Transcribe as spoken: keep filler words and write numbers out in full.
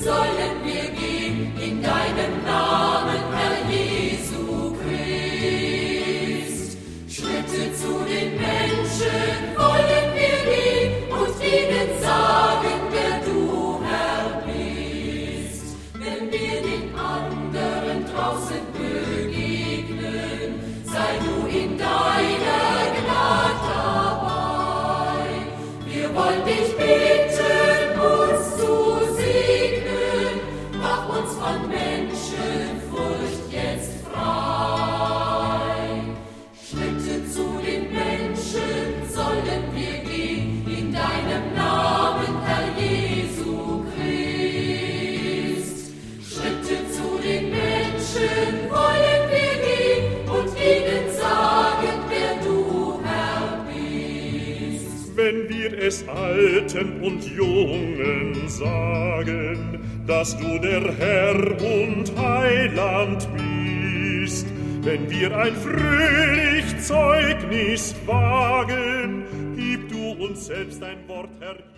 sollen wir gehen, in deinem Namen, Herr Jesu Christ. Schritte zu den Menschen wollen wir gehen und ihnen sagen, wer du, Herr, bist. Wenn wir den anderen draußen begegnen, sei du in deiner Gnade dabei. Wir wollen dich bitten, uns zu segnen, mach uns von Menschenfurcht jetzt frei. Schritte zu den Menschen sollen wir gehen, in deinem Namen, Herr Jesu Christ. Schritte zu den Menschen wollen wir gehen und ihnen sagen, wer du, Herr, bist. Wenn wir es Alten und Jungen sagen, dass du der Herr und Heiland bist, wenn wir ein fröhlich Zeugnis wagen, gib du uns selbst ein Wort, Herr